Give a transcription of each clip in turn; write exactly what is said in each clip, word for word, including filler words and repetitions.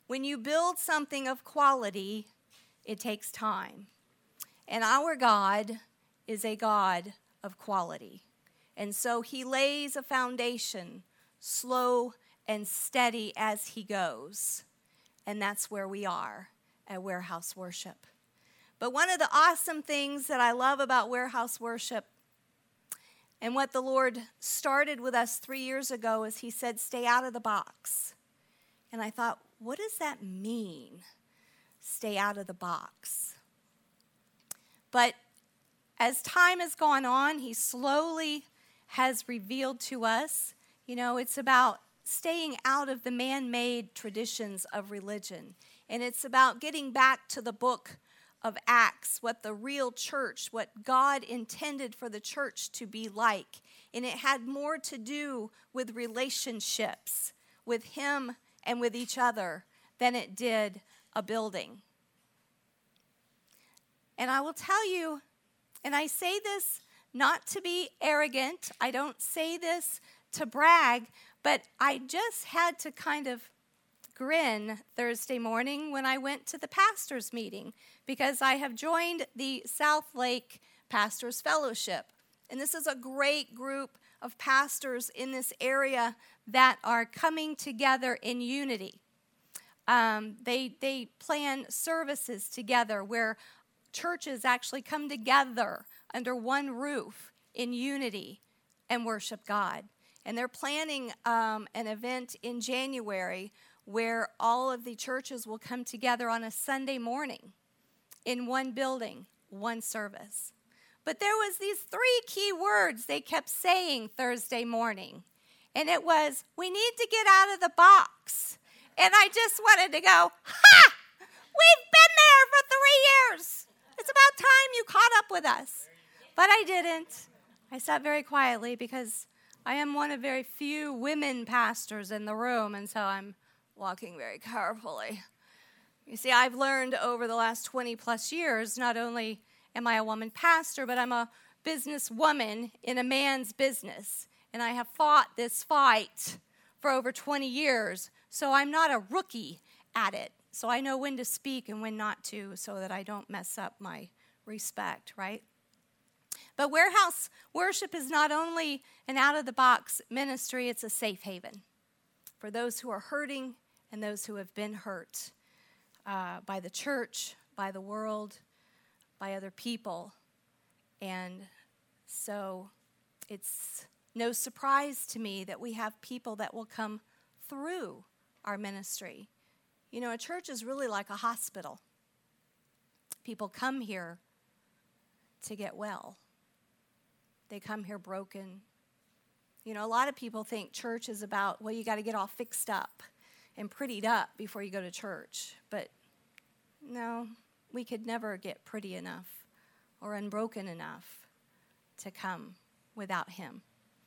when you build something of quality, it takes time. And our God is a God of quality. And so he lays a foundation, slow and steady as he goes. And that's where we are at Warehouse Worship. But one of the awesome things that I love about Warehouse Worship, and what the Lord started with us three years ago, is he said, stay out of the box. And I thought, what does that mean? Stay out of the box. But as time has gone on, he slowly has revealed to us, you know, it's about staying out of the man-made traditions of religion. And it's about getting back to the book of Acts, what the real church, what God intended for the church to be like. And it had more to do with relationships with him and with each other than it did a building. And I will tell you, and I say this not to be arrogant, I don't say this to brag, but I just had to kind of grin Thursday morning when I went to the pastors' meeting, because I have joined the South Lake Pastors Fellowship. And this is a great group of pastors in this area that are coming together in unity. Um, they, they plan services together where churches actually come together under one roof in unity and worship God. And they're planning um, an event in January where all of the churches will come together on a Sunday morning in one building, one service. But there was these three key words they kept saying Thursday morning. And it was, we need to get out of the box. And I just wanted to go, ha! We've been there for three years. It's about time you caught up with us. But I didn't. I sat very quietly because I am one of very few women pastors in the room, and so I'm walking very carefully. You see, I've learned over the last twenty plus years, not only am I a woman pastor, but I'm a businesswoman in a man's business. And I have fought this fight for over twenty years, so I'm not a rookie at it. So I know when to speak and when not to, so that I don't mess up my respect, right? But Warehouse Worship is not only an out-of-the-box ministry, it's a safe haven for those who are hurting and those who have been hurt uh, by the church, by the world, by other people. And so it's no surprise to me that we have people that will come through our ministry. You know, a church is really like a hospital. People come here to get well. They come here broken. You know, a lot of people think church is about, well, you got to get all fixed up and prettied up before you go to church. But no, we could never get pretty enough or unbroken enough to come without him.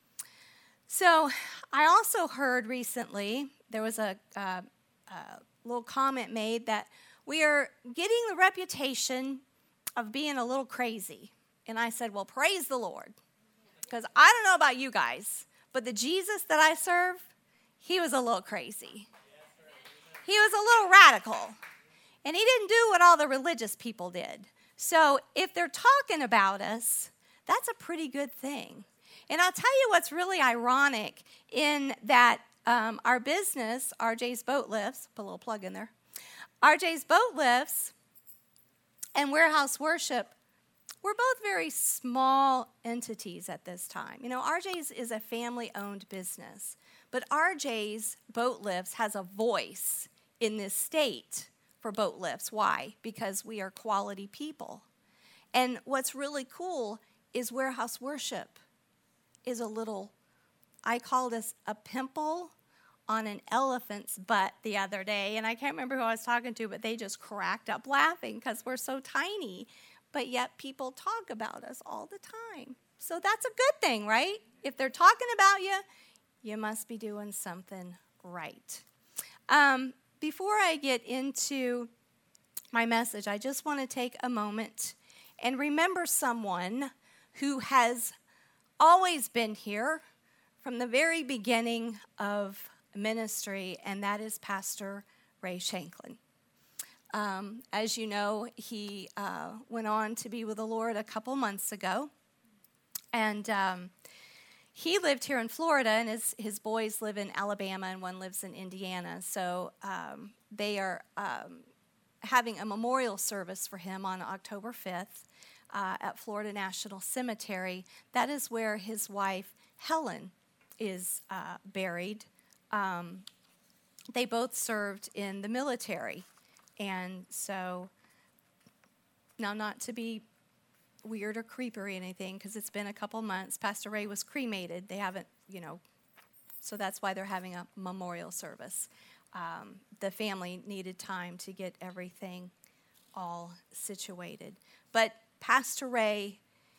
So I also heard recently, there was a, a, a little comment made that we are getting the reputation of being a little crazy. And I said, well, praise the Lord. Because I don't know about you guys, but the Jesus that I serve, he was a little crazy. He was a little radical. And he didn't do what all the religious people did. So if they're talking about us, that's a pretty good thing. And I'll tell you what's really ironic in that um, our business, R J's Boat Lifts, put a little plug in there, R J's Boat Lifts and Warehouse Worship, we're both very small entities at this time. You know, R J's is a family-owned business, but R J's Boat Lifts has a voice in this state for boat lifts. Why? Because we are quality people. And what's really cool is Warehouse Worship is a little, I called us a pimple on an elephant's butt the other day, and I can't remember who I was talking to, but they just cracked up laughing because we're so tiny. But yet people talk about us all the time. So that's a good thing, right? If they're talking about you, you must be doing something right. Um, before I get into my message, I just want to take a moment and remember someone who has always been here from the very beginning of ministry, and that is Pastor Ray Shanklin. Um, as you know, he uh, went on to be with the Lord a couple months ago. And um, he lived here in Florida, and his, his boys live in Alabama, and one lives in Indiana. So um, they are um, having a memorial service for him on October fifth uh, at Florida National Cemetery. That is where his wife, Helen, is uh, buried. Um, they both served in the military. And so, now not to be weird or creepy or anything, because it's been a couple months. Pastor Ray was cremated. They haven't, you know, so that's why they're having a memorial service. Um, the family needed time to get everything all situated. But Pastor Ray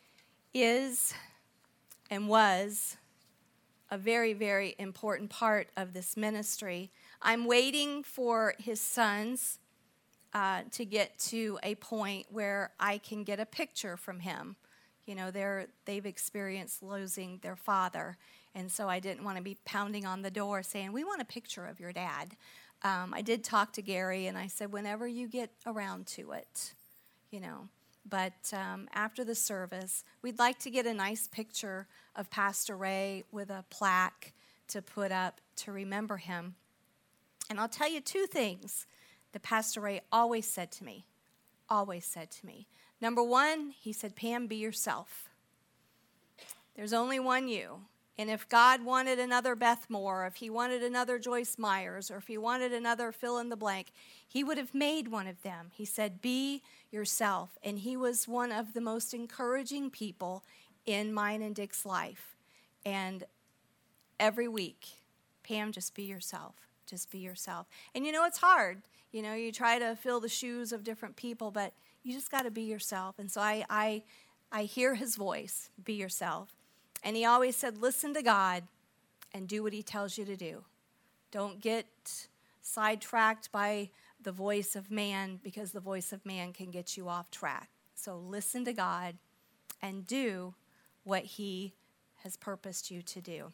is and was a very, very important part of this ministry. I'm waiting for his sons uh, to get to a point where I can get a picture from him. You know, they're, they've experienced losing their father, and so I didn't want to be pounding on the door saying, we want a picture of your dad. Um, I did talk to Gary, and I said, whenever you get around to it, you know. But um, after the service, we'd like to get a nice picture of Pastor Ray with a plaque to put up to remember him. And I'll tell you two things that Pastor Ray always said to me, always said to me. Number one, he said, Pam, be yourself. There's only one you. And if God wanted another Beth Moore, if he wanted another Joyce Myers, or if he wanted another fill in the blank, he would have made one of them. He said, be yourself. And he was one of the most encouraging people in mine and Dick's life. And every week, Pam, just be yourself. Just be yourself. And you know, it's hard. You know, you try to fill the shoes of different people, but you just got to be yourself. And so I, I, I hear his voice, be yourself. And he always said, listen to God and do what he tells you to do. Don't get sidetracked by the voice of man, because the voice of man can get you off track. So listen to God and do what he has purposed you to do.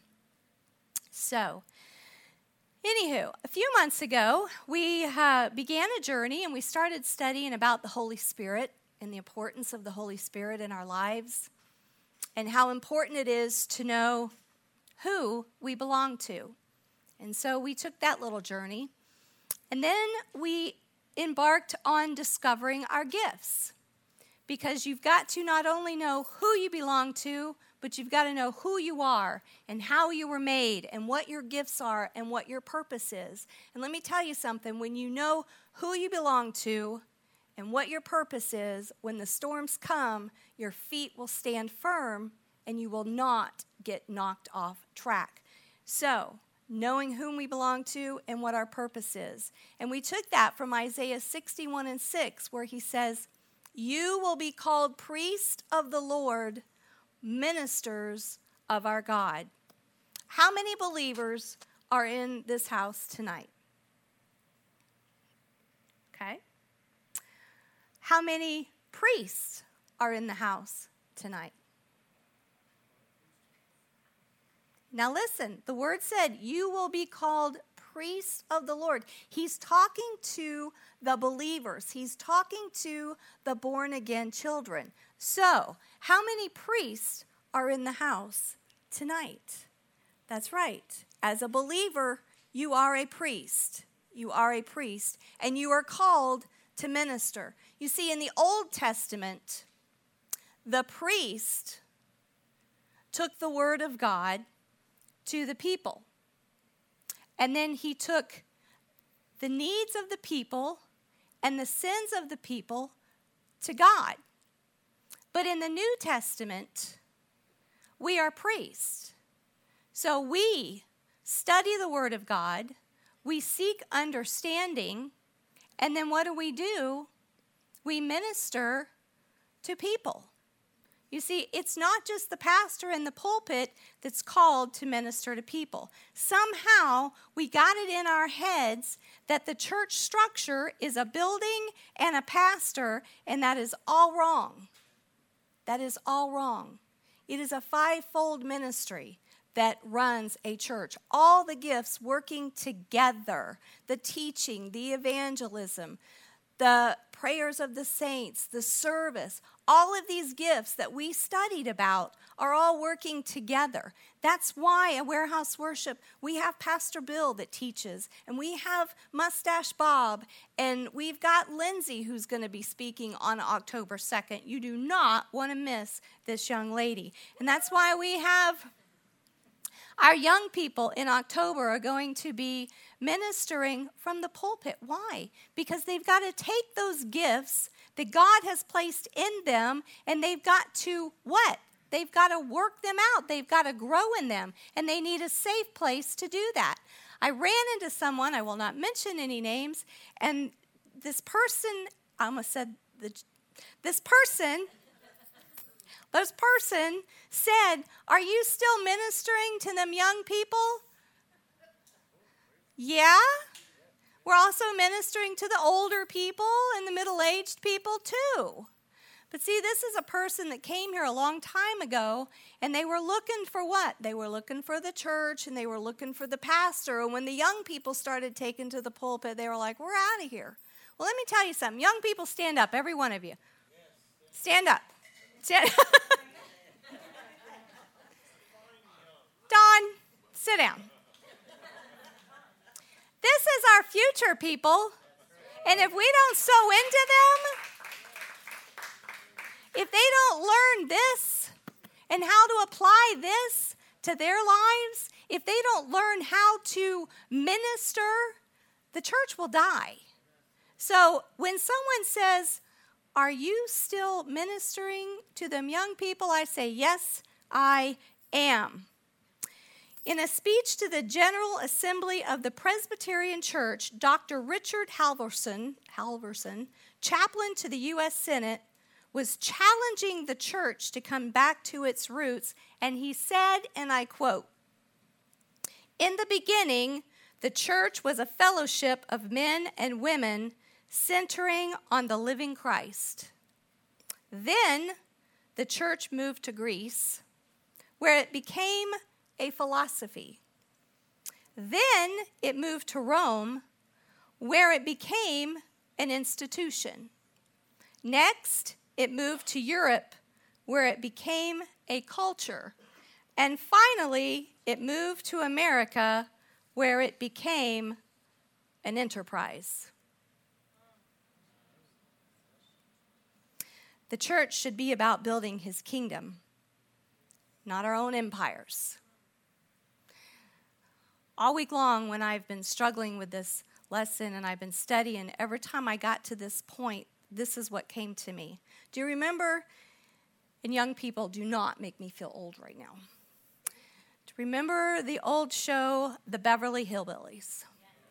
So, anywho, a few months ago, we uh, began a journey and we started studying about the Holy Spirit and the importance of the Holy Spirit in our lives, and how important it is to know who we belong to. And so we took that little journey. And then we embarked on discovering our gifts. Because you've got to not only know who you belong to, but you've got to know who you are and how you were made and what your gifts are and what your purpose is. And let me tell you something. When you know who you belong to and what your purpose is, when the storms come, your feet will stand firm and you will not get knocked off track. So, knowing whom we belong to and what our purpose is. And we took that from Isaiah sixty-one and six, where he says, you will be called priests of the Lord, ministers of our God. How many believers are in this house tonight? Okay. How many priests are in the house tonight? Now listen, the word said, you will be called priests of the Lord. He's talking to the believers. He's talking to the born-again children. So, how many priests are in the house tonight? That's right. As a believer, you are a priest. You are a priest, and you are called to minister. You see, in the Old Testament, the priest took the word of God to the people. And then he took the needs of the people and the sins of the people to God. But in the New Testament, we are priests. So we study the Word of God, we seek understanding, and then what do we do? We minister to people. You see, it's not just the pastor in the pulpit that's called to minister to people. Somehow, we got it in our heads that the church structure is a building and a pastor, and that is all wrong. That is all wrong. It is a fivefold ministry that runs a church. All the gifts working together, the teaching, the evangelism, the prayers of the saints, the service, all of these gifts that we studied about are all working together. That's why at Warehouse Worship, we have Pastor Bill that teaches, and we have Mustache Bob, and we've got Lindsay who's going to be speaking on October second. You do not want to miss this young lady. And that's why we have our young people in October are going to be ministering from the pulpit. Why? Because they've got to take those gifts that God has placed in them, and they've got to what? They've got to work them out. They've got to grow in them, and they need a safe place to do that. I ran into someone, I will not mention any names, and this person, I almost said, the, this person, this person said, "Are you still ministering to them young people?" Yeah. We're also ministering to the older people and the middle-aged people too. But see, this is a person that came here a long time ago, and they were looking for what? They were looking for the church, and they were looking for the pastor. And when the young people started taking to the pulpit, they were like, "We're out of here." Well, let me tell you something. Young people, stand up, every one of you. Stand up. Stand Don, sit down. This is our future, people. And if we don't sow into them, if they don't learn this and how to apply this to their lives, if they don't learn how to minister, the church will die. So when someone says, "Are you still ministering to them young people?" I say, "Yes, I am." In a speech to the General Assembly of the Presbyterian Church, Doctor Richard Halverson, Halverson, chaplain to the U S Senate, was challenging the church to come back to its roots, and he said, and I quote, "In the beginning, the church was a fellowship of men and women centering on the living Christ. Then the church moved to Greece, where it became a philosophy. Then it moved to Rome, where it became an institution. Next, it moved to Europe, where it became a culture. And finally, it moved to America, where it became an enterprise." The church should be about building his kingdom, not our own empires. All week long when I've been struggling with this lesson and I've been studying, every time I got to this point, this is what came to me. Do you remember, and young people, do not make me feel old right now. Do you remember the old show, The Beverly Hillbillies?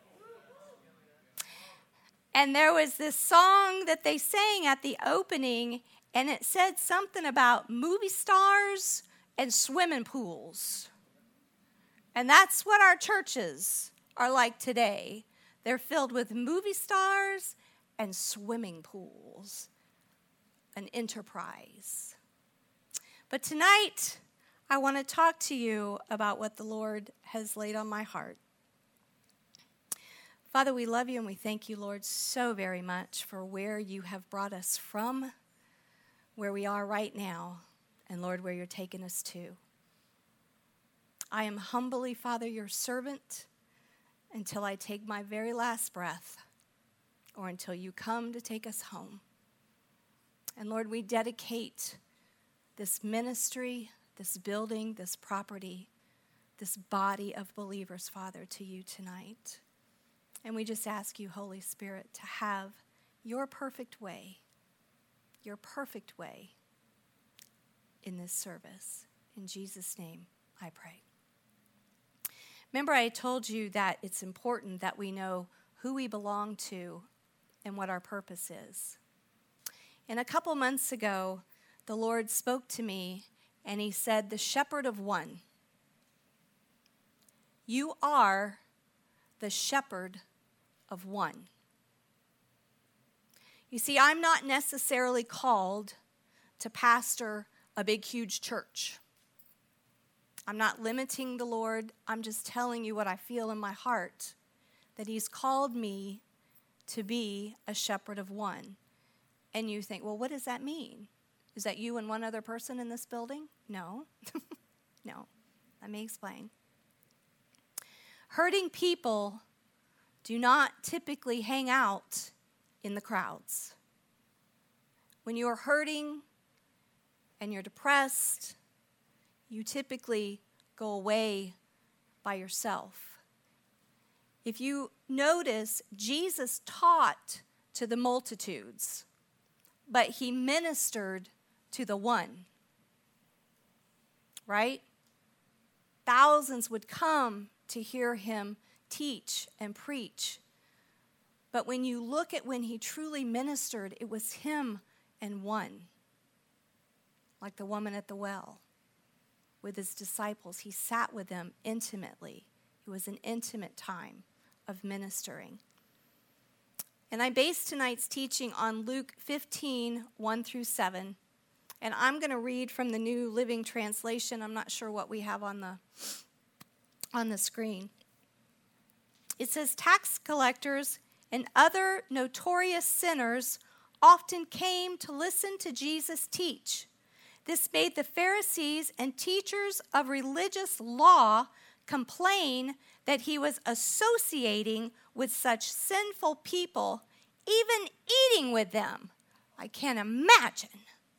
And there was this song that they sang at the opening, and it said something about movie stars and swimming pools. And that's what our churches are like today. They're filled with movie stars and swimming pools, an enterprise. But tonight, I want to talk to you about what the Lord has laid on my heart. Father, we love you and we thank you, Lord, so very much for where you have brought us from, where we are right now, and Lord, where you're taking us to. I am humbly, Father, your servant until I take my very last breath or until you come to take us home. And Lord, we dedicate this ministry, this building, this property, this body of believers, Father, to you tonight. And we just ask you, Holy Spirit, to have your perfect way, your perfect way in this service. In Jesus' name, I pray. Remember, I told you that it's important that we know who we belong to and what our purpose is. And a couple months ago, the Lord spoke to me, and he said, "The shepherd of one." You are the shepherd of one. You see, I'm not necessarily called to pastor a big, huge church. I'm not limiting the Lord. I'm just telling you what I feel in my heart, that he's called me to be a shepherd of one. And you think, well, what does that mean? Is that you and one other person in this building? No. No. Let me explain. Hurting people do not typically hang out in the crowds. When you are hurting and you're depressed, you typically go away by yourself. If you notice, Jesus taught to the multitudes, but he ministered to the one. Right? Thousands would come to hear him teach and preach. But when you look at when he truly ministered, it was him and one. Like the woman at the well with his disciples. He sat with them intimately. It was an intimate time of ministering. And I based tonight's teaching on Luke fifteen, one through seven. And I'm going to read from the New Living Translation. I'm not sure what we have on the on the screen. It says, tax collectors and other notorious sinners often came to listen to Jesus teach. This made the Pharisees and teachers of religious law complain that he was associating with such sinful people, even eating with them. I can't imagine.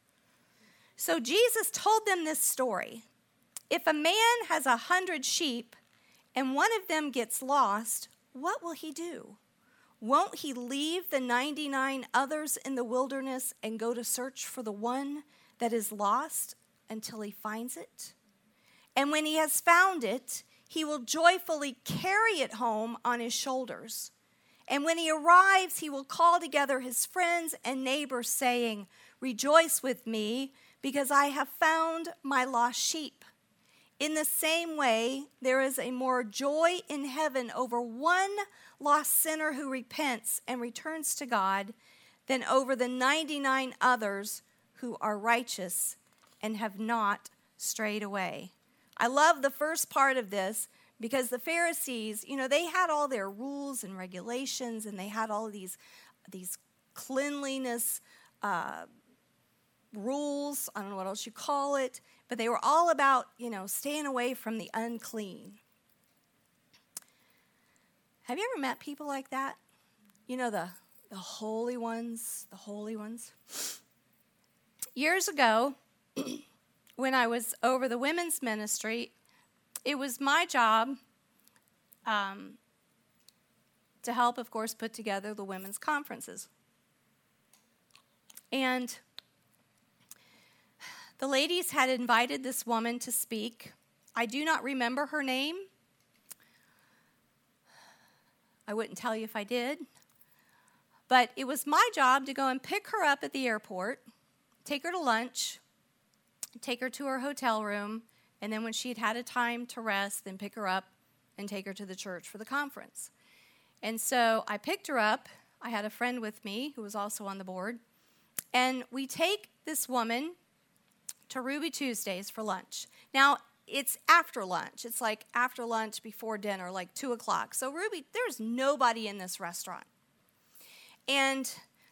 So Jesus told them this story. If a man has a hundred sheep and one of them gets lost, what will he do? Won't he leave the ninety-nine others in the wilderness and go to search for the one that is lost until he finds it? And when he has found it, he will joyfully carry it home on his shoulders. And when he arrives, he will call together his friends and neighbors, saying, "Rejoice with me, because I have found my lost sheep." In the same way, there is a more joy in heaven over one lost sinner who repents and returns to God than over the ninety-nine others who are righteous and have not strayed away. I love the first part of this because the Pharisees, you know, they had all their rules and regulations, and they had all of these, these cleanliness uh, rules. I don't know what else you call it, but they were all about, you know, staying away from the unclean. Have you ever met people like that? You know, the, the holy ones, the holy ones. Years ago, when I was over the women's ministry, it was my job um, to help, of course, put together the women's conferences. And the ladies had invited this woman to speak. I do not remember her name. I wouldn't tell you if I did. But it was my job to go and pick her up at the airport, take her to lunch, take her to her hotel room, and then when she'd had a time to rest, then pick her up and take her to the church for the conference. And so I picked her up. I had a friend with me who was also on the board. And we take this woman to Ruby Tuesdays for lunch. Now, it's after lunch. It's like after lunch, before dinner, like two o'clock. So Ruby, there's nobody in this restaurant. And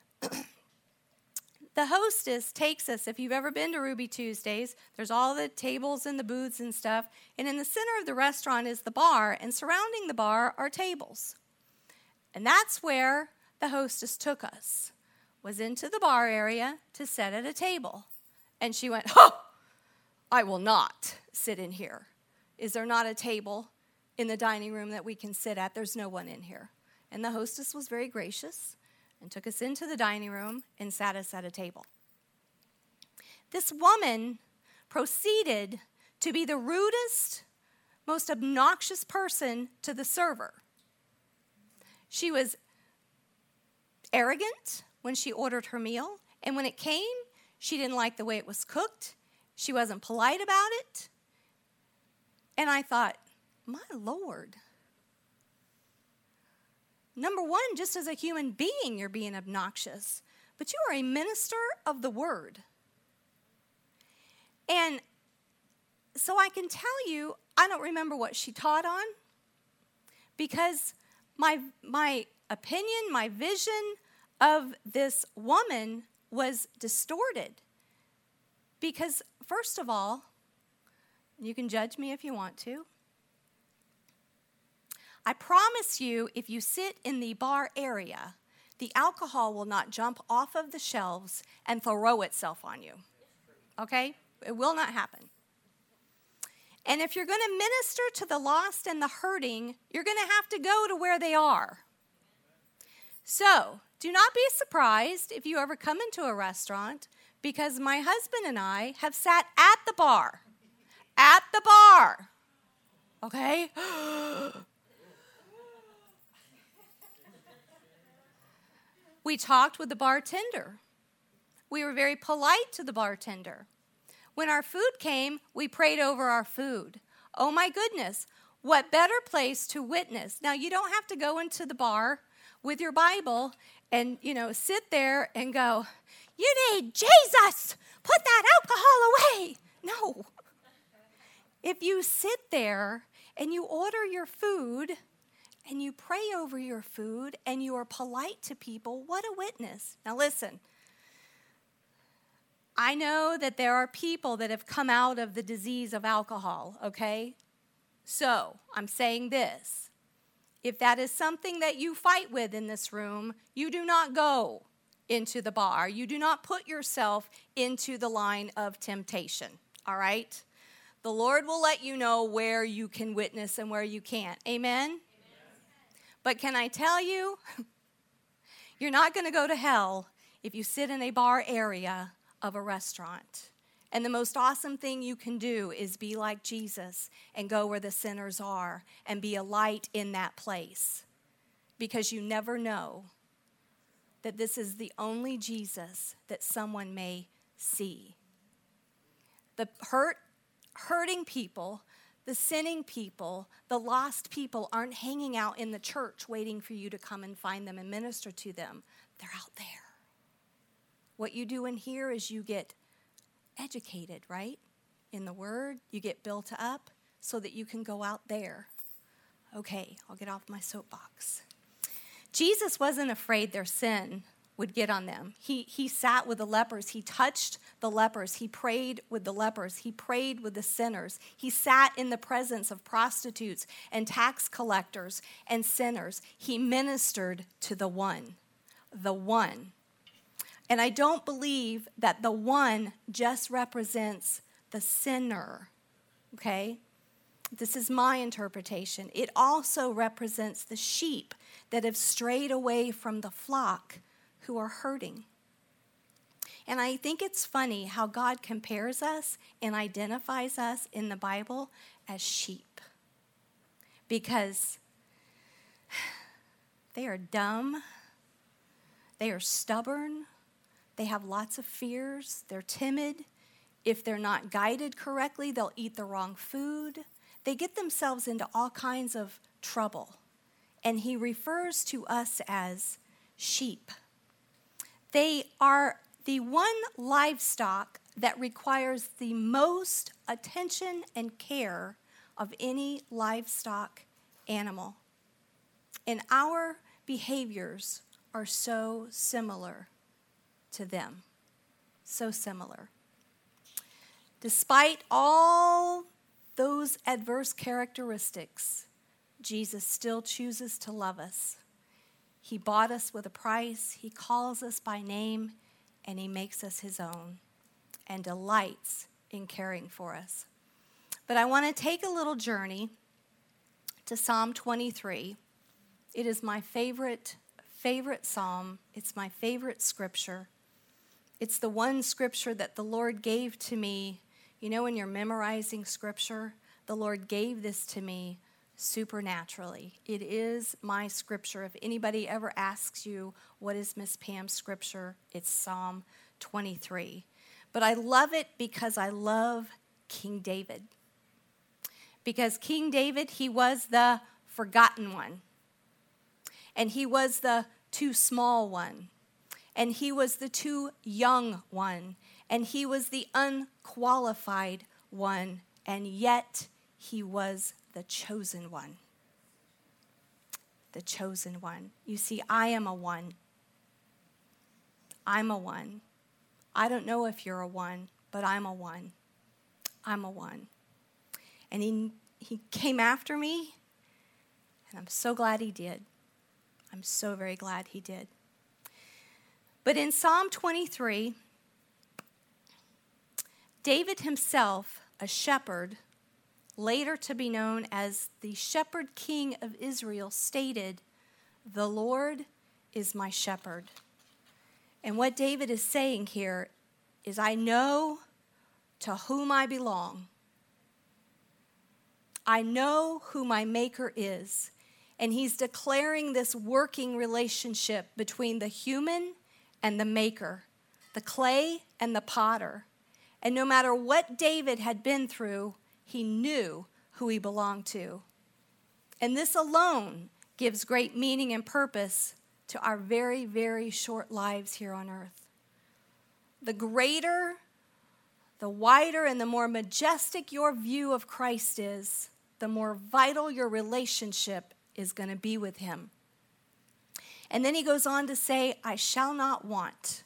the hostess takes us, if you've ever been to Ruby Tuesdays, there's all the tables and the booths and stuff. And in the center of the restaurant is the bar, and surrounding the bar are tables. And that's where the hostess took us, was into the bar area to sit at a table. And she went, "Oh, I will not sit in here. Is there not a table in the dining room that we can sit at? There's no one in here." And the hostess was very gracious and took us into the dining room and sat us at a table. This woman proceeded to be the rudest, most obnoxious person to the server. She was arrogant when she ordered her meal, and when it came, she didn't like the way it was cooked. She wasn't polite about it. And I thought, my Lord. Number one, just as a human being, you're being obnoxious. But you are a minister of the word. And so I can tell you, I don't remember what she taught on, because my my opinion, my vision of this woman was distorted. Because, first of all, you can judge me if you want to. I promise you, if you sit in the bar area, the alcohol will not jump off of the shelves and throw itself on you. Okay? It will not happen. And if you're going to minister to the lost and the hurting, you're going to have to go to where they are. So, do not be surprised if you ever come into a restaurant, because my husband and I have sat at the bar. At the bar. Okay? We talked with the bartender. We were very polite to the bartender. When our food came, we prayed over our food. Oh my goodness, what better place to witness. Now, you don't have to go into the bar with your Bible and, you know, sit there and go, you need Jesus, put that alcohol away. No. If you sit there and you order your food and you pray over your food and you are polite to people, what a witness. Now listen, I know that there are people that have come out of the disease of alcohol, okay? So, I'm saying this. If that is something that you fight with in this room, you do not go into the bar. You do not put yourself into the line of temptation, all right? The Lord will let you know where you can witness and where you can't. Amen? Amen. But can I tell you, you're not going to go to hell if you sit in a bar area of a restaurant. And the most awesome thing you can do is be like Jesus and go where the sinners are and be a light in that place. Because you never know that this is the only Jesus that someone may see. The hurt, hurting people, the sinning people, the lost people aren't hanging out in the church waiting for you to come and find them and minister to them. They're out there. What you do in here is you get educated, right? In the Word, you get built up so that you can go out there. Okay, I'll get off my soapbox. Jesus wasn't afraid their sin would get on them. He, he sat with the lepers. He touched the lepers. He prayed with the lepers. He prayed with the sinners. He sat in the presence of prostitutes and tax collectors and sinners. He ministered to the one, the one. And I don't believe that the one just represents the sinner, okay? This is my interpretation. It also represents the sheep that have strayed away from the flock who are hurting. And I think it's funny how God compares us and identifies us in the Bible as sheep. Because they are dumb, they are stubborn, they have lots of fears, they're timid. If they're not guided correctly, they'll eat the wrong food. They get themselves into all kinds of trouble. And he refers to us as sheep. They are the one livestock that requires the most attention and care of any livestock animal. And our behaviors are so similar to them. So similar. Despite all those adverse characteristics, Jesus still chooses to love us. He bought us with a price. He calls us by name, and he makes us his own and delights in caring for us. But I want to take a little journey to Psalm twenty-three. It is my favorite, favorite psalm. It's my favorite scripture. It's the one scripture that the Lord gave to me. You know, when you're memorizing scripture, the Lord gave this to me supernaturally. It is my scripture. If anybody ever asks you, what is Miss Pam's scripture? It's Psalm twenty-three. But I love it because I love King David. Because King David, he was the forgotten one. And he was the too small one. And he was the too young one. And he was the unqualified one and yet he was the chosen one. The chosen one. You see, I am a one. I'm a one. I don't know if you're a one, but I'm a one. I'm a one. And he, he came after me, and I'm so glad he did. I'm so very glad he did. But in Psalm twenty-three, David himself, a shepherd, later to be known as the shepherd king of Israel, stated, "The Lord is my shepherd." And what David is saying here is, I know to whom I belong. I know who my maker is. And he's declaring this working relationship between the human and the maker, the clay and the potter. And no matter what David had been through, he knew who he belonged to. And this alone gives great meaning and purpose to our very, very short lives here on earth. The greater, the wider, and the more majestic your view of Christ is, the more vital your relationship is going to be with him. And then he goes on to say, I shall not want.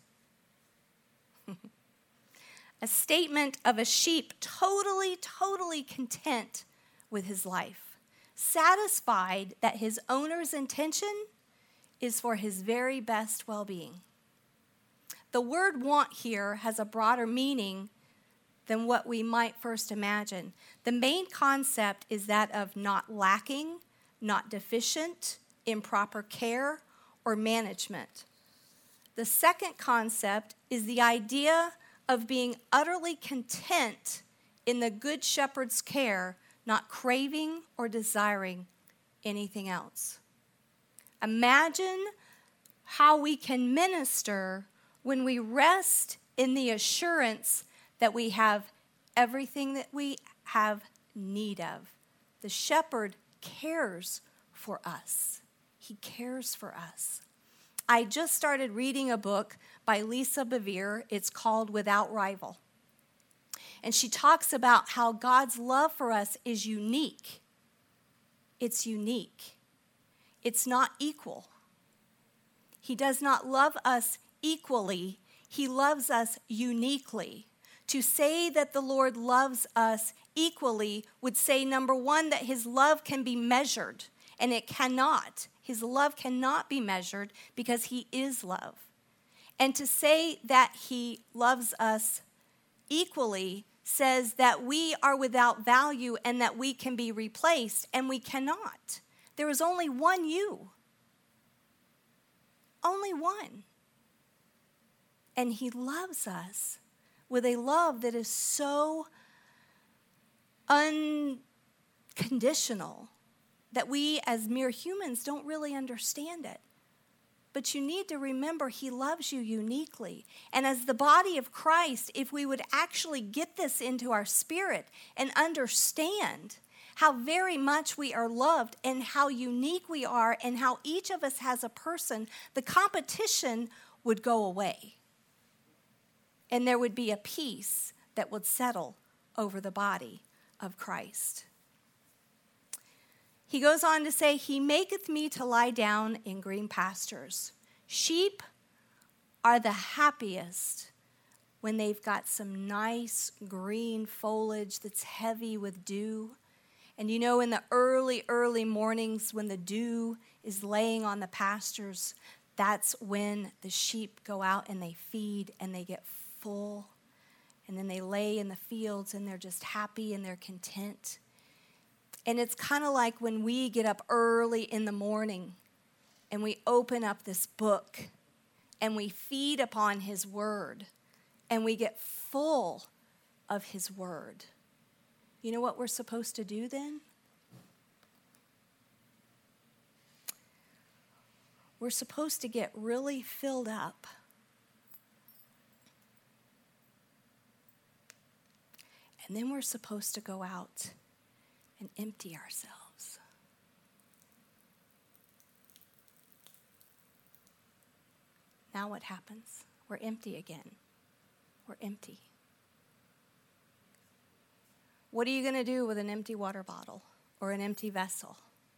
A statement of a sheep totally, totally content with his life, satisfied that his owner's intention is for his very best well-being. The word want here has a broader meaning than what we might first imagine. The main concept is that of not lacking, not deficient, improper care, or management. The second concept is the idea of being utterly content in the good shepherd's care, not craving or desiring anything else. Imagine how we can minister when we rest in the assurance that we have everything that we have need of. The shepherd cares for us. He cares for us. I just started reading a book by Lisa Bevere. It's called Without Rival. And she talks about how God's love for us is unique. It's unique. It's not equal. He does not love us equally. He loves us uniquely. To say that the Lord loves us equally would say, number one, that his love can be measured, and it cannot. His love cannot be measured because he is love. And to say that he loves us equally says that we are without value and that we can be replaced, and we cannot. There is only one you. Only one. And he loves us with a love that is so unconditional that we as mere humans don't really understand it. But you need to remember he loves you uniquely. And as the body of Christ, if we would actually get this into our spirit and understand how very much we are loved and how unique we are and how each of us has a person, the competition would go away. And there would be a peace that would settle over the body of Christ. He goes on to say, he maketh me to lie down in green pastures. Sheep are the happiest when they've got some nice green foliage that's heavy with dew. And you know, in the early, early mornings when the dew is laying on the pastures, that's when the sheep go out and they feed and they get full. And then they lay in the fields and they're just happy and they're content. And it's kind of like when we get up early in the morning and we open up this book and we feed upon his word and we get full of his word. You know what we're supposed to do then? We're supposed to get really filled up. And then we're supposed to go out and empty ourselves. Now what happens? We're empty again. We're empty. What are you going to do with an empty water bottle or an empty vessel?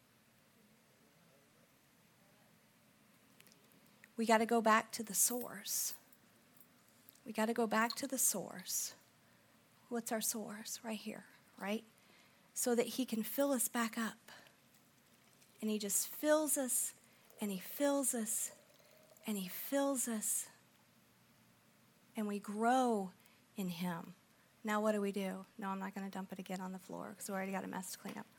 We got to go back to the source. We got to go back to the source. What's our source? Right here, right? So that he can fill us back up. And he just fills us, and he fills us, and he fills us. And we grow in him. Now what do we do? No, I'm not going to dump it again on the floor because we already got a mess to clean up.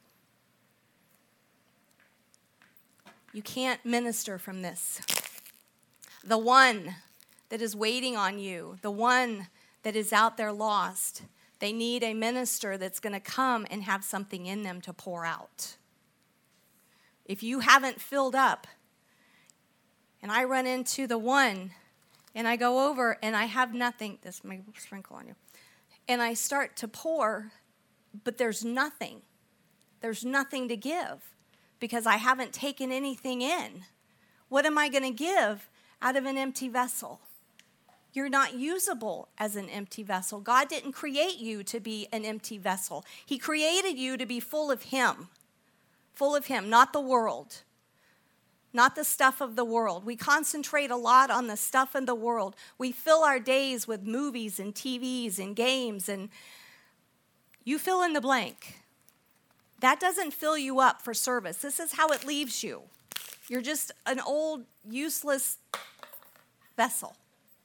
You can't minister from this. The one that is waiting on you, the one that is out there lost, they need a minister that's going to come and have something in them to pour out. If you haven't filled up, and I run into the one, and I go over, and I have nothing, this may sprinkle on you, and I start to pour, but there's nothing. There's nothing to give because I haven't taken anything in. What am I going to give out of an empty vessel? You're not usable as an empty vessel. God didn't create you to be an empty vessel. He created you to be full of him. Full of him, not the world. Not the stuff of the world. We concentrate a lot on the stuff in the world. We fill our days with movies and T Vs and games, and you fill in the blank. That doesn't fill you up for service. This is how it leaves you. You're just an old, useless vessel.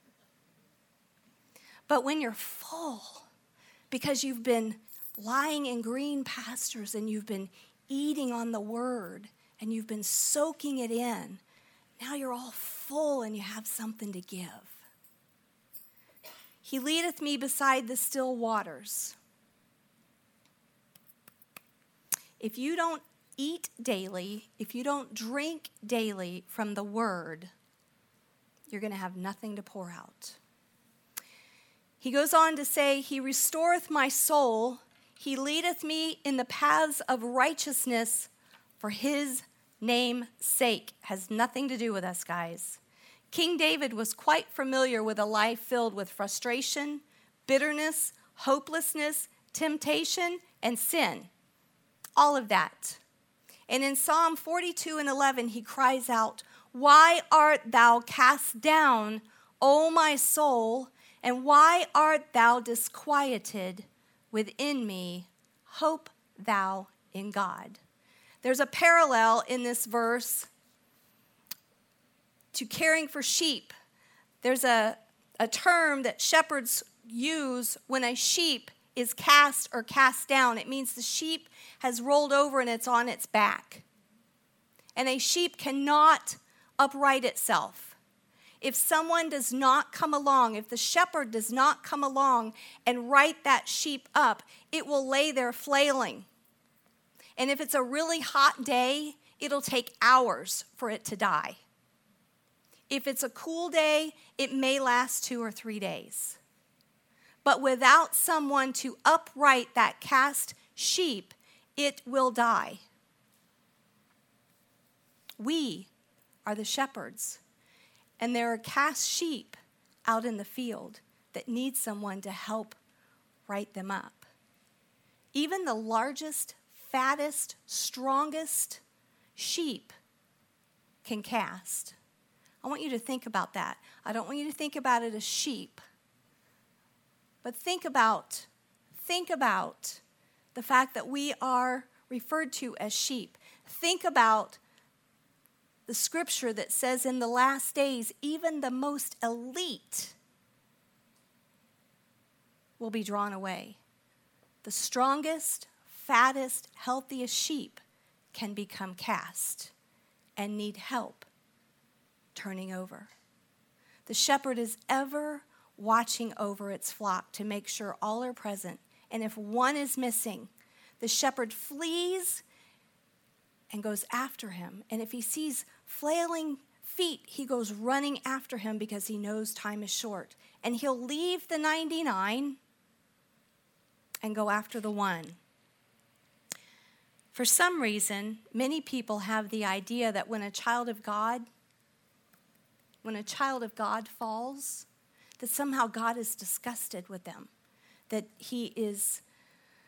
But when you're full, because you've been lying in green pastures and you've been eating on the word and you've been soaking it in, now you're all full and you have something to give. He leadeth me beside the still waters. If you don't eat daily, if you don't drink daily from the word, you're going to have nothing to pour out. He goes on to say, he restoreth my soul. He leadeth me in the paths of righteousness for his name's sake. Has nothing to do with us, guys. King David was quite familiar with a life filled with frustration, bitterness, hopelessness, temptation, and sin. All of that. And in Psalm forty-two and eleven, he cries out, why art thou cast down, O my soul, and why art thou disquieted within me? Hope thou in God. There's a parallel in this verse to caring for sheep. There's a, a term that shepherds use when a sheep is cast or cast down. It means the sheep has rolled over and it's on its back. And a sheep cannot upright itself. If someone does not come along, if the shepherd does not come along and right that sheep up, it will lay there flailing. And if it's a really hot day, it'll take hours for it to die. If it's a cool day, it may last two or three days. But without someone to upright that cast sheep, it will die. We are the shepherds. And there are cast sheep out in the field that need someone to help right them up. Even the largest, fattest, strongest sheep can cast. I want you to think about that. I don't want you to think about it as sheep. But think about, think about the fact that we are referred to as sheep. Think about the scripture that says in the last days, even the most elite will be drawn away. The strongest, fattest, healthiest sheep can become cast and need help turning over. The shepherd is ever watching over its flock to make sure all are present. And if one is missing, the shepherd flees and goes after him. And if he sees flailing feet, he goes running after him because he knows time is short. And he'll leave the ninety-nine and go after the one. For some reason, many people have the idea that when a child of God, when a child of God falls, that somehow God is disgusted with them, that he is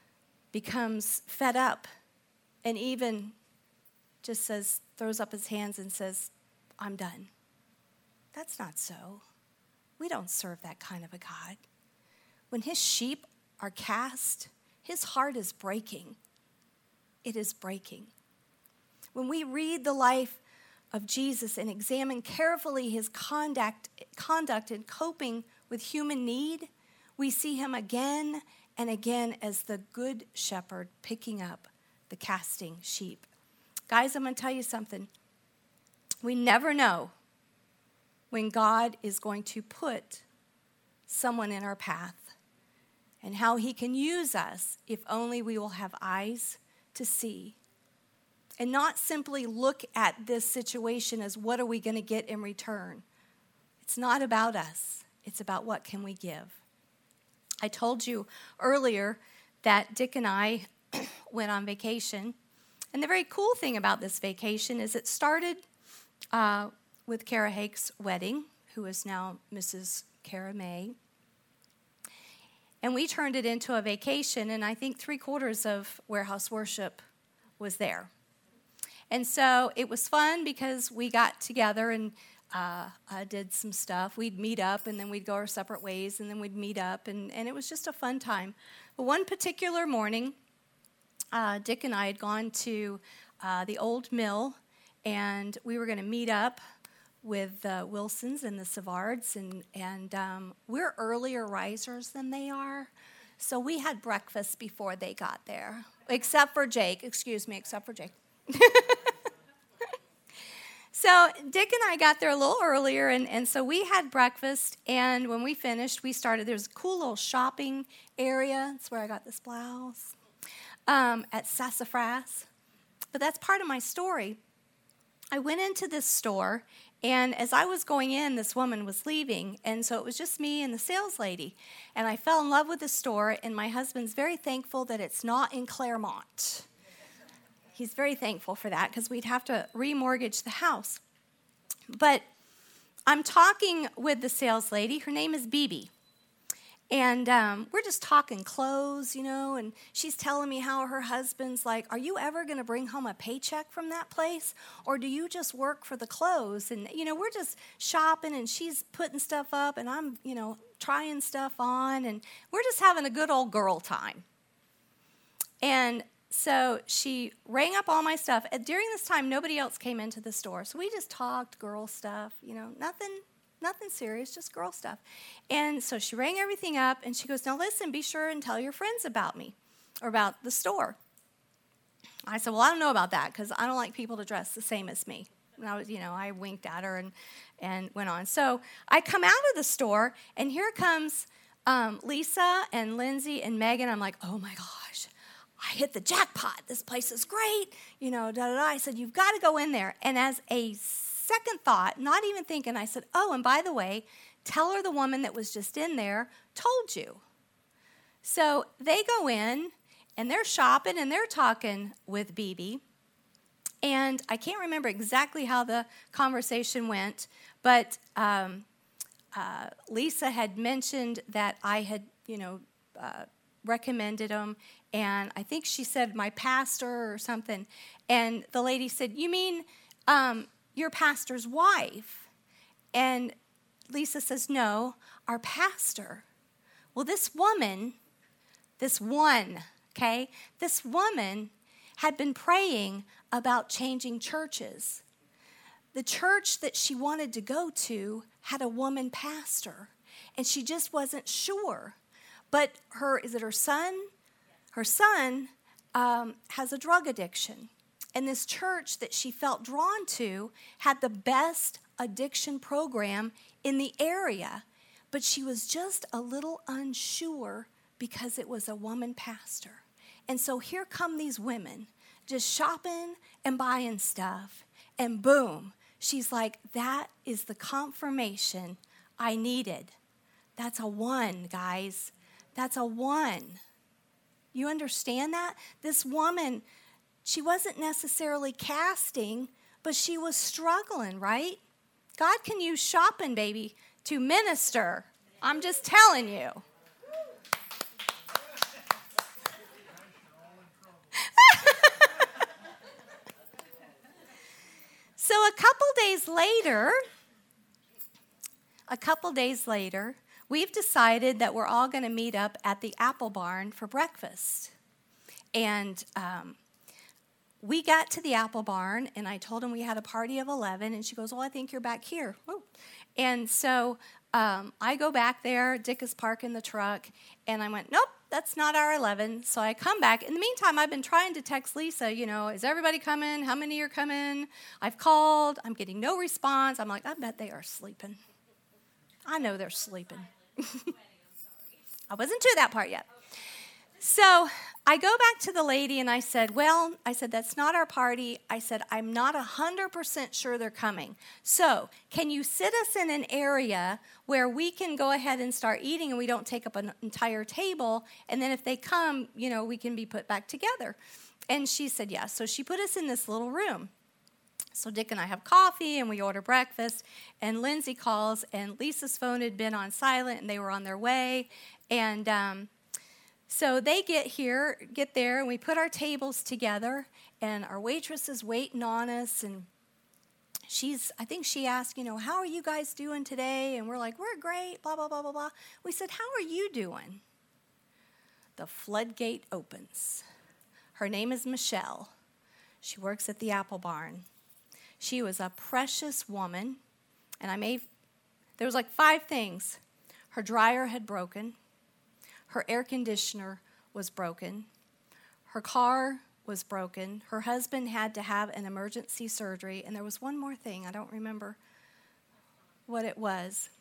becomes fed up and even just says, throws up his hands and says, I'm done. That's not so. We don't serve that kind of a God. When his sheep are cast, his heart is breaking. It is breaking. When we read the life of Jesus and examine carefully his conduct, conduct in coping with human need, we see him again and again as the good shepherd picking up the casting sheep. Guys, I'm going to tell you something. We never know when God is going to put someone in our path and how he can use us if only we will have eyes to see and not simply look at this situation as what are we going to get in return. It's not about us. It's about what can we give. I told you earlier that Dick and I went on vacation. And the very cool thing about this vacation is it started uh, with Kara Hake's wedding, who is now Missus Kara May. And we turned it into a vacation, and I think three quarters of Warehouse Worship was there. And so it was fun because we got together and uh, uh, did some stuff. We'd meet up, and then we'd go our separate ways, and then we'd meet up, and, and it was just a fun time. But one particular morning, uh, Dick and I had gone to uh, the old mill, and we were going to meet up with the Wilsons and the Savards, and, and um, we're earlier risers than they are, so we had breakfast before they got there, except for Jake, excuse me, except for Jake. So Dick and I got there a little earlier, and, and so we had breakfast, and when we finished, we started, there's a cool little shopping area, that's where I got this blouse, um, at Sassafras, but that's part of my story. I went into this store, and as I was going in, this woman was leaving, and so it was just me and the sales lady, and I fell in love with the store, and my husband's very thankful that it's not in Claremont. He's very thankful for that because we'd have to remortgage the house. But I'm talking with the sales lady. Her name is Bibi. And um, we're just talking clothes, you know, and she's telling me how her husband's like, are you ever going to bring home a paycheck from that place? Or do you just work for the clothes? And, you know, we're just shopping, and she's putting stuff up, and I'm, you know, trying stuff on, and we're just having a good old girl time. And so she rang up all my stuff. During this time, nobody else came into the store. So we just talked girl stuff, you know, nothing nothing serious, just girl stuff. And so she rang everything up, and she goes, now listen, be sure and tell your friends about me or about the store. I said, well, I don't know about that because I don't like people to dress the same as me. And I was, you know, I winked at her and, and went on. So I come out of the store, and here comes um, Lisa and Lindsay and Megan. I'm like, oh, my gosh. I hit the jackpot. This place is great. You know, da da da. I said, you've got to go in there. And as a second thought, not even thinking, I said, oh, and by the way, tell her the woman that was just in there told you. So they go in, and they're shopping, and they're talking with Bibi. And I can't remember exactly how the conversation went, but um, uh, Lisa had mentioned that I had, you know, uh, recommended them. And I think she said, my pastor or something. And the lady said, you mean um, your pastor's wife? And Lisa says, no, our pastor. Well, this woman, this one, okay, this woman had been praying about changing churches. The church that she wanted to go to had a woman pastor, and she just wasn't sure. But her, is it her son? Her son um, has a drug addiction, and this church that she felt drawn to had the best addiction program in the area, but she was just a little unsure because it was a woman pastor. And so here come these women just shopping and buying stuff, and boom, she's like, that is the confirmation I needed. That's a one, guys. That's a one. You understand that? This woman, she wasn't necessarily casting, but she was struggling, right? God can use shopping, baby, to minister. I'm just telling you. So a couple days later, a couple days later, we've decided that we're all going to meet up at the Apple Barn for breakfast. And um, we got to the Apple Barn, and I told him we had a party of eleven, and she goes, well, I think you're back here. Woo. And so um, I go back there, Dick is parking the truck, and I went, nope, that's not our eleven. So I come back. In the meantime, I've been trying to text Lisa, you know, is everybody coming? How many are coming? I've called. I'm getting no response. I'm like, I bet they are sleeping. I know they're sleeping. I wasn't to that part yet. So I go back to the lady and I said, well, I said, that's not our party. I said, I'm not one hundred percent sure they're coming. So can you sit us in an area where we can go ahead and start eating and we don't take up an entire table? And then if they come, you know, we can be put back together. And she said, yes. So she put us in this little room. So Dick and I have coffee, and we order breakfast, and Lindsay calls, and Lisa's phone had been on silent, and they were on their way. And um, so they get here, get there, and we put our tables together, and our waitress is waiting on us, and she's, I think she asked, you know, how are you guys doing today? And we're like, we're great, blah, blah, blah, blah, blah. We said, how are you doing? The floodgate opens. Her name is Michelle. She works at the Apple Barn. She was a precious woman, and I may, there was like five things. Her dryer had broken. Her air conditioner was broken. Her car was broken. Her husband had to have an emergency surgery, and there was one more thing. I don't remember what it was.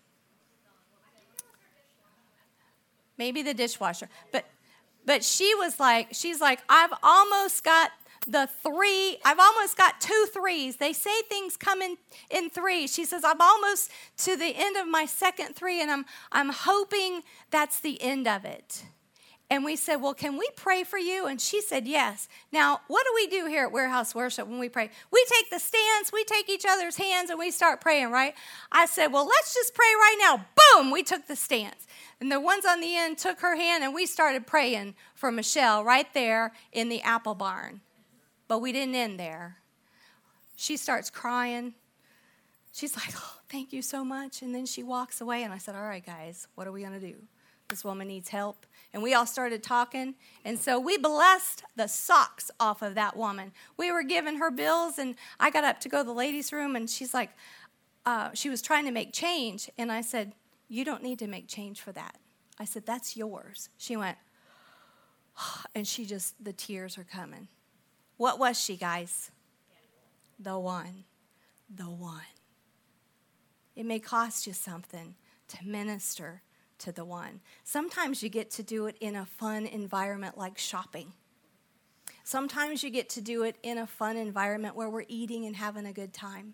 Maybe the dishwasher. But but she was like, she's like, I've almost got the three, I've almost got two threes. They say things come in, in three. She says, I'm almost to the end of my second three, and I'm I'm hoping that's the end of it. And we said, well, can we pray for you? And she said, yes. Now, what do we do here at Warehouse Worship when we pray? We take the stance, we take each other's hands, and we start praying, right? I said, well, let's just pray right now. Boom, we took the stance. And the ones on the end took her hand, and we started praying for Michelle right there in the Apple Barn. But we didn't end there. She starts crying. She's like, oh, thank you so much. And then she walks away, and I said, all right, guys, what are we going to do? This woman needs help. And we all started talking. And so we blessed the socks off of that woman. We were giving her bills, and I got up to go to the ladies' room, and she's like, uh, she was trying to make change. And I said, you don't need to make change for that. I said, that's yours. She went, oh, and she just, the tears are coming. What was she, guys? The one. The one. It may cost you something to minister to the one. Sometimes you get to do it in a fun environment like shopping. Sometimes you get to do it in a fun environment where we're eating and having a good time.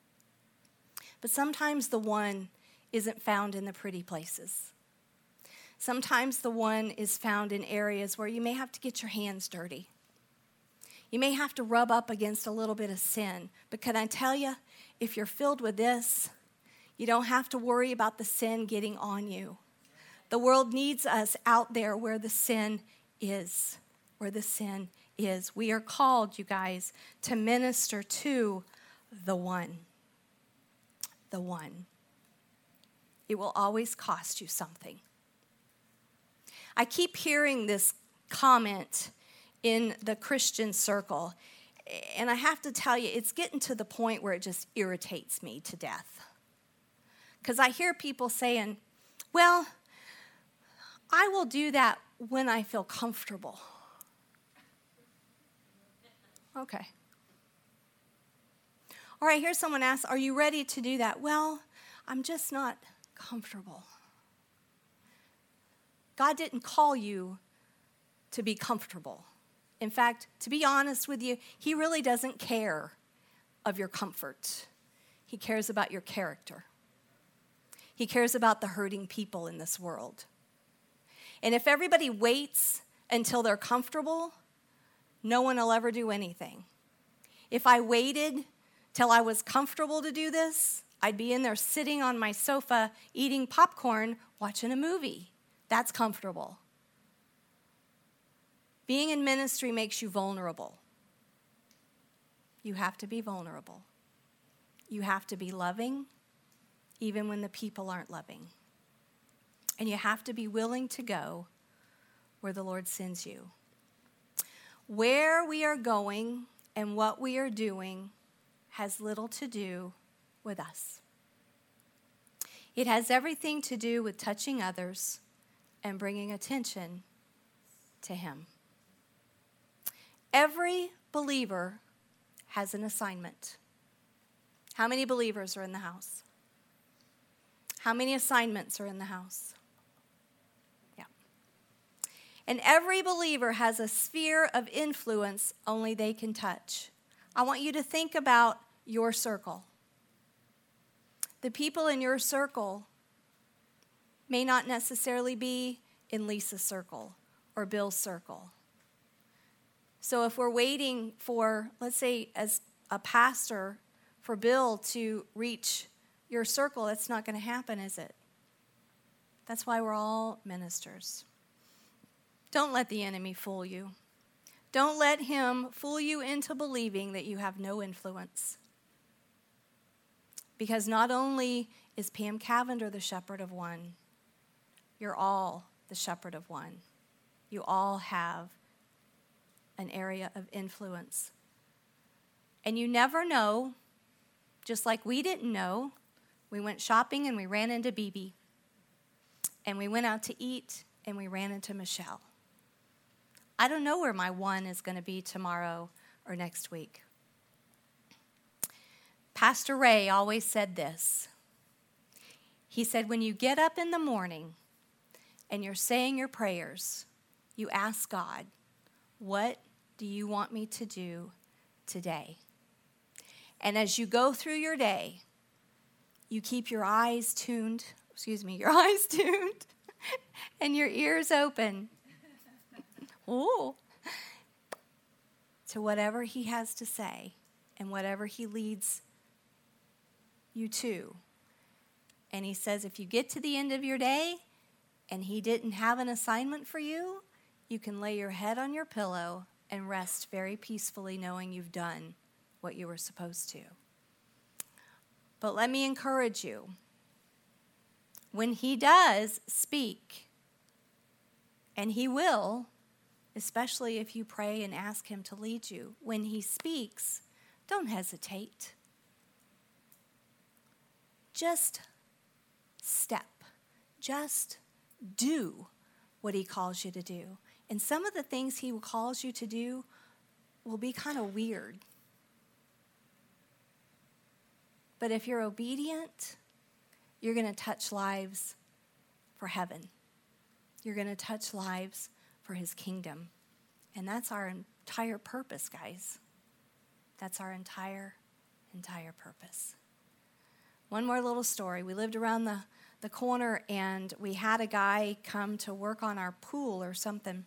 But sometimes the one isn't found in the pretty places. Sometimes the one is found in areas where you may have to get your hands dirty. You may have to rub up against a little bit of sin. But can I tell you, if you're filled with this, you don't have to worry about the sin getting on you. The world needs us out there where the sin is, where the sin is. We are called, you guys, to minister to the one. The one. It will always cost you something. I keep hearing this comment in the Christian circle, and I have to tell you, it's getting to the point where it just irritates me to death. Because I hear people saying, well, I will do that when I feel comfortable. Okay. Or I hear someone ask, are you ready to do that? Well, I'm just not comfortable. God didn't call you to be comfortable. In fact, to be honest with you, he really doesn't care of your comfort. He cares about your character. He cares about the hurting people in this world. And if everybody waits until they're comfortable, no one will ever do anything. If I waited till I was comfortable to do this, I'd be in there sitting on my sofa eating popcorn, watching a movie. That's comfortable. Being in ministry makes you vulnerable. You have to be vulnerable. you have to be loving even when the people aren't loving. And you have to be willing to go where the Lord sends you. Where we are going and what we are doing has little to do with us. It has everything to do with touching others and bringing attention to Him. Every believer has an assignment. How many believers are in the house? How many assignments are in the house? Yeah. And every believer has a sphere of influence only they can touch. I want you to think about your circle. The people in your circle may not necessarily be in Lisa's circle or Bill's circle. So if we're waiting for, let's say, as a pastor, for Bill to reach your circle, it's not going to happen, is it? That's why we're all ministers. Don't let the enemy fool you. Don't let him fool you into believing that you have no influence. Because not only is Pam Cavender the shepherd of one, you're all the shepherd of one. You all have an area of influence. And you never know, just like we didn't know, we went shopping and we ran into B B. And we went out to eat and we ran into Michelle. I don't know where my one is going to be tomorrow or next week. Pastor Ray always said this. He said, when you get up in the morning and you're saying your prayers, you ask God, what do you want me to do today? And as you go through your day, you keep your eyes tuned, excuse me, your eyes tuned and your ears open. Ooh. To whatever he has to say and whatever he leads you to. And he says, if you get to the end of your day and he didn't have an assignment for you, you can lay your head on your pillow and rest very peacefully knowing you've done what you were supposed to. But let me encourage you. When he does speak, and he will, especially if you pray and ask him to lead you, when he speaks, don't hesitate. Just step. Just do what he calls you to do. And some of the things he calls you to do will be kind of weird. But if you're obedient, you're going to touch lives for heaven. You're going to touch lives for his kingdom. And that's our entire purpose, guys. That's our entire, entire purpose. One more little story. We lived around the, the corner, and we had a guy come to work on our pool or something.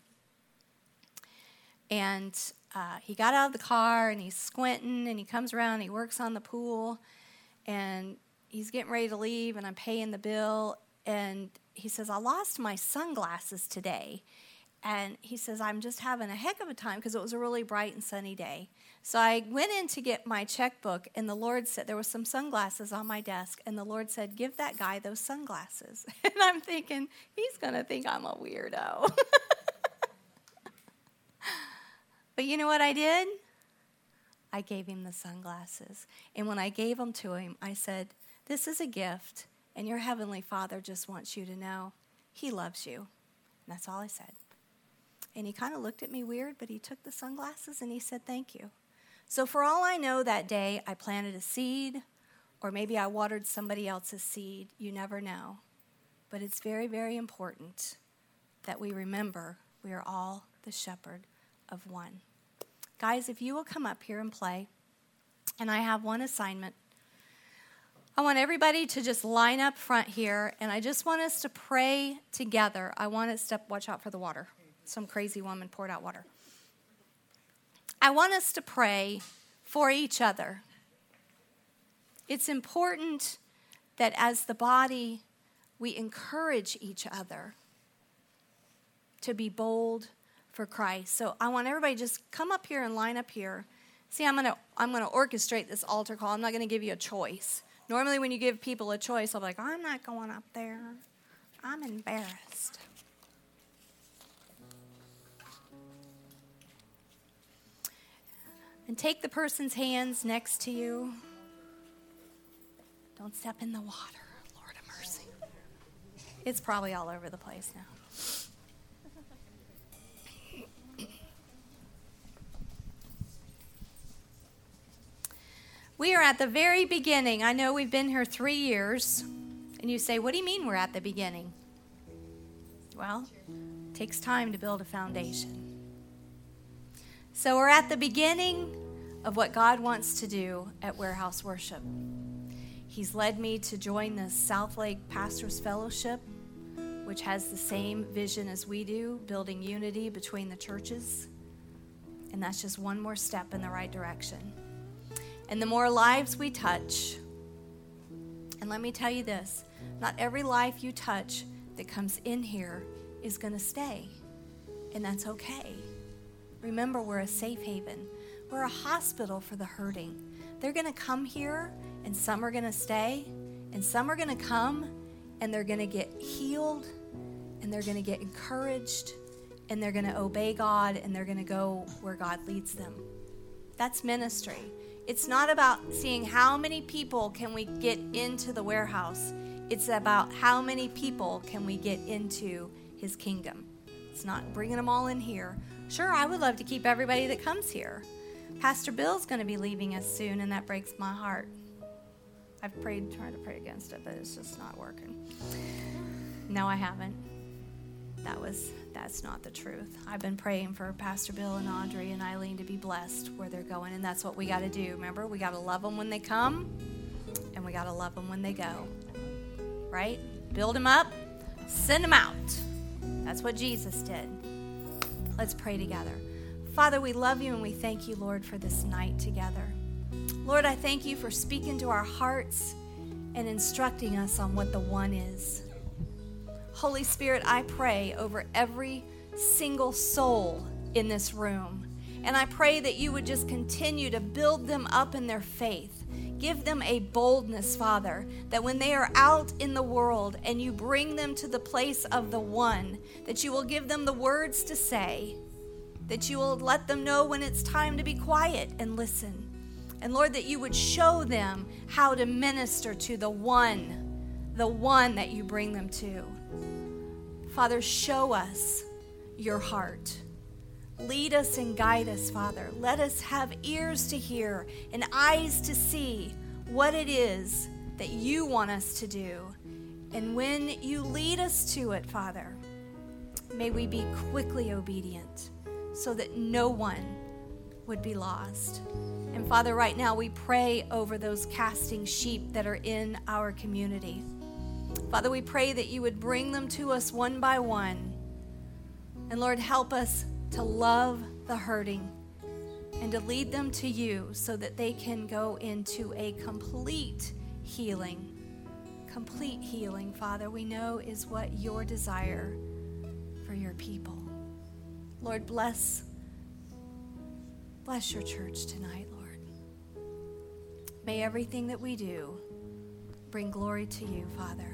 And uh, he got out of the car, and he's squinting, and he comes around, and he works on the pool, and he's getting ready to leave, and I'm paying the bill, and he says, I lost my sunglasses today. And he says, I'm just having a heck of a time because it was a really bright and sunny day. So I went in to get my checkbook, and the Lord said, there were some sunglasses on my desk, and the Lord said, give that guy those sunglasses. And I'm thinking, he's going to think I'm a weirdo. But you know what I did? I gave him the sunglasses. And when I gave them to him, I said, this is a gift, and your Heavenly Father just wants you to know he loves you. And that's all I said. And he kind of looked at me weird, but he took the sunglasses and he said, thank you. So for all I know that day, I planted a seed, or maybe I watered somebody else's seed. You never know. But it's very, very important that we remember we are all the shepherd of one. Guys, if you will come up here and play, and I have one assignment. I want everybody to just line up front here, and I just want us to pray together. I want us to, watch out for the water. Some crazy woman poured out water. I want us to pray for each other. It's important that as the body, we encourage each other to be bold for Christ. So I want everybody just come up here and line up here. See, I'm going to I'm going to orchestrate this altar call. I'm not going to give you a choice. Normally when you give people a choice, I'll be like, I'm not going up there. I'm embarrassed. And take the person's hands next to you. Don't step in the water. Lord of mercy. It's probably all over the place now. We are at the very beginning. I know we've been here three years. And you say, what do you mean we're at the beginning? Well, it takes time to build a foundation. So we're at the beginning of what God wants to do at Warehouse Worship. He's led me to join the South Lake Pastors Fellowship, which has the same vision as we do, building unity between the churches. And that's just one more step in the right direction. And the more lives we touch, and let me tell you this, not every life you touch that comes in here is going to stay. And that's okay. Remember, we're a safe haven. We're a hospital for the hurting. They're going to come here, and some are going to stay, and some are going to come, and they're going to get healed, and they're going to get encouraged, and they're going to obey God, and they're going to go where God leads them. That's ministry. It's not about seeing how many people can we get into the warehouse. It's about how many people can we get into his kingdom. It's not bringing them all in here. Sure, I would love to keep everybody that comes here. Pastor Bill's going to be leaving us soon, and that breaks my heart. I've prayed, tried to pray against it, but it's just not working. No, I haven't. That was, that's not the truth. I've been praying for Pastor Bill and Audrey and Eileen to be blessed where they're going, and that's what we got to do. Remember, we got to love them when they come, and we got to love them when they go. Right? Build them up, send them out. That's what Jesus did. Let's pray together. Father, we love you and we thank you, Lord, for this night together. Lord, I thank you for speaking to our hearts and instructing us on what the one is. Holy Spirit, I pray over every single soul in this room. And I pray that you would just continue to build them up in their faith. Give them a boldness, Father, that when they are out in the world and you bring them to the place of the one, that you will give them the words to say, that you will let them know when it's time to be quiet and listen. And Lord, that you would show them how to minister to the one, the one that you bring them to. Father, show us your heart. Lead us and guide us, Father. Let us have ears to hear and eyes to see what it is that you want us to do. And when you lead us to it, Father, may we be quickly obedient so that no one would be lost. And Father, right now we pray over those casting sheep that are in our community. Father, we pray that you would bring them to us one by one. And Lord, help us to love the hurting and to lead them to you so that they can go into a complete healing. Complete healing, Father, we know is what your desire for your people. Lord, bless, bless your church tonight, Lord. May everything that we do bring glory to you, Father.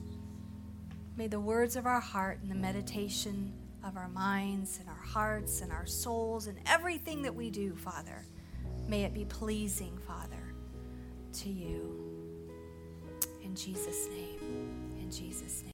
May the words of our heart and the meditation of our minds and our hearts and our souls and everything that we do, Father, may it be pleasing, Father, to you. In Jesus' name, in Jesus' name.